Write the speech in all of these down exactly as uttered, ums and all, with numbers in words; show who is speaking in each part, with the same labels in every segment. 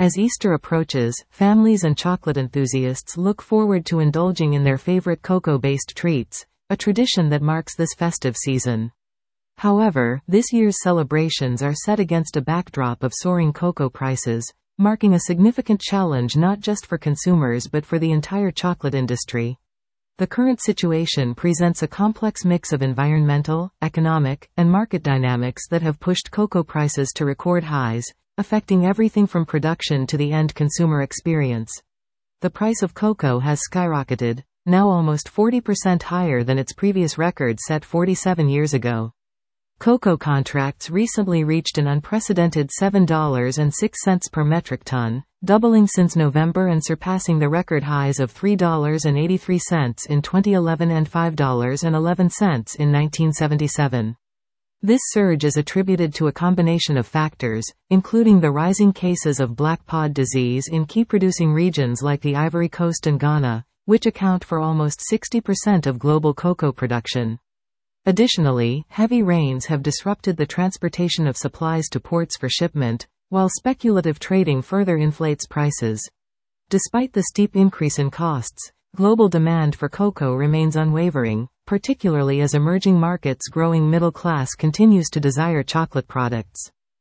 Speaker 1: As Easter approaches, families and chocolate enthusiasts look forward to indulging in their favorite cocoa-based treats, a tradition that marks this festive season. However, this year's celebrations are set against a backdrop of soaring cocoa prices, marking a significant challenge not just for consumers but for the entire chocolate industry. The current situation presents a complex mix of environmental, economic, and market dynamics that have pushed cocoa prices to record highs, affecting everything from production to the end consumer experience. The price of cocoa has skyrocketed, now almost forty percent higher than its previous record set forty-seven years ago. Cocoa contracts recently reached an unprecedented seven dollars and six cents per metric ton, doubling since November and surpassing the record highs of three dollars and eighty-three cents in twenty eleven and five dollars and eleven cents in nineteen seventy-seven. This surge is attributed to a combination of factors, including the rising cases of black pod disease in key producing regions like the Ivory Coast and Ghana, which account for almost sixty percent of global cocoa production. Additionally, heavy rains have disrupted the transportation of supplies to ports for shipment, while speculative trading further inflates prices. Despite the steep increase in costs, global demand for cocoa remains unwavering, particularly as emerging markets' growing middle class continues to desire chocolate products.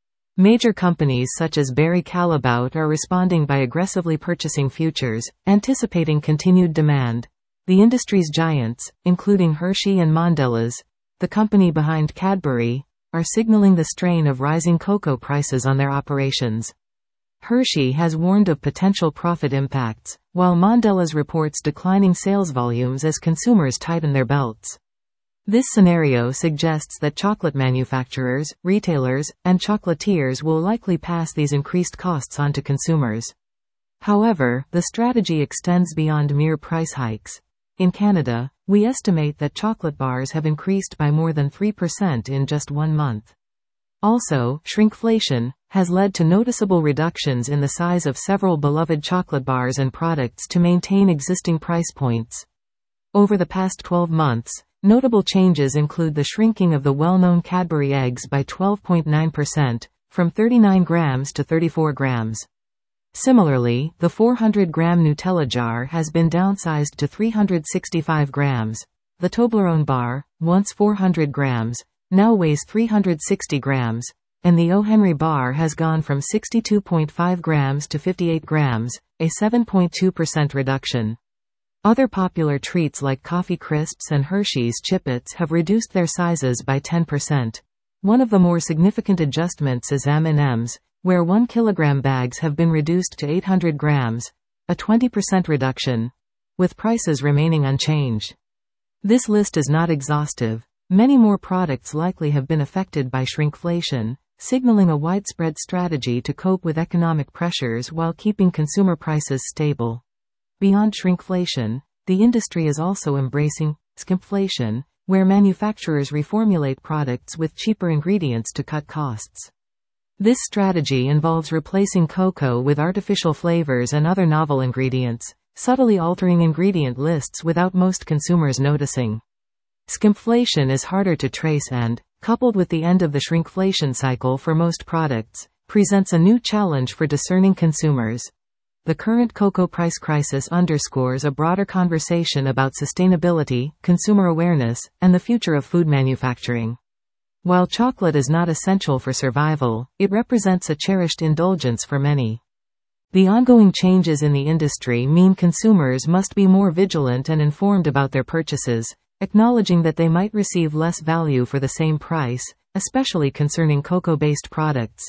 Speaker 1: Major companies such as Barry Callebaut are responding by aggressively purchasing futures, anticipating continued demand. The industry's giants, including Hershey and Mondelez, the company behind Cadbury, are signaling the strain of rising cocoa prices on their operations. Hershey has warned of potential profit impacts, while Mondelez reports declining sales volumes as consumers tighten their belts. This scenario suggests that chocolate manufacturers, retailers, and chocolatiers will likely pass these increased costs on to consumers. However, the strategy extends beyond mere price hikes. In Canada, we estimate that chocolate bars have increased by more than three percent in just one month. Also, shrinkflation has led to noticeable reductions in the size of several beloved chocolate bars and products to maintain existing price points. Over the past twelve months, notable changes include the shrinking of the well-known Cadbury eggs by twelve point nine percent, from thirty-nine grams to thirty-four grams. Similarly, the four hundred gram Nutella jar has been downsized to three hundred sixty-five grams. The Toblerone bar, once four hundred grams, now weighs three hundred sixty grams, and the O. Henry bar has gone from sixty-two point five grams to fifty-eight grams, a seven point two percent reduction. Other popular treats like Coffee Crisps and Hershey's Chip-Its have reduced their sizes by ten percent. One of the more significant adjustments is M and M's, where one kilogram bags have been reduced to eight hundred grams, a twenty percent reduction, with prices remaining unchanged. This list is not exhaustive. Many more products likely have been affected by shrinkflation, signaling a widespread strategy to cope with economic pressures while keeping consumer prices stable. Beyond shrinkflation, the industry is also embracing skimpflation, where manufacturers reformulate products with cheaper ingredients to cut costs. This strategy involves replacing cocoa with artificial flavors and other novel ingredients, subtly altering ingredient lists without most consumers noticing. Skimpflation is harder to trace and, coupled with the end of the shrinkflation cycle for most products, presents a new challenge for discerning consumers. The current cocoa price crisis underscores a broader conversation about sustainability, consumer awareness, and the future of food manufacturing. While chocolate is not essential for survival, it represents a cherished indulgence for many. The ongoing changes in the industry mean consumers must be more vigilant and informed about their purchases, acknowledging that they might receive less value for the same price, especially concerning cocoa-based products.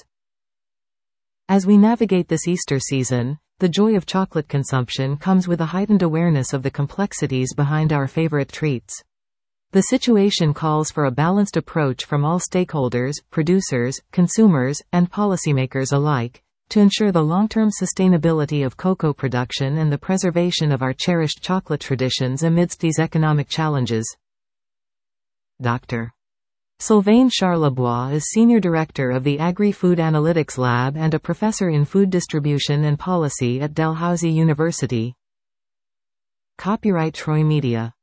Speaker 1: As we navigate this Easter season, the joy of chocolate consumption comes with a heightened awareness of the complexities behind our favorite treats. The situation calls for a balanced approach from all stakeholders, producers, consumers, and policymakers alike, to ensure the long-term sustainability of cocoa production and the preservation of our cherished chocolate traditions amidst these economic challenges. Doctor Sylvain Charlebois is Senior Director of the Agri-Food Analytics Lab and a Professor in Food Distribution and Policy at Dalhousie University. Copyright Troy Media.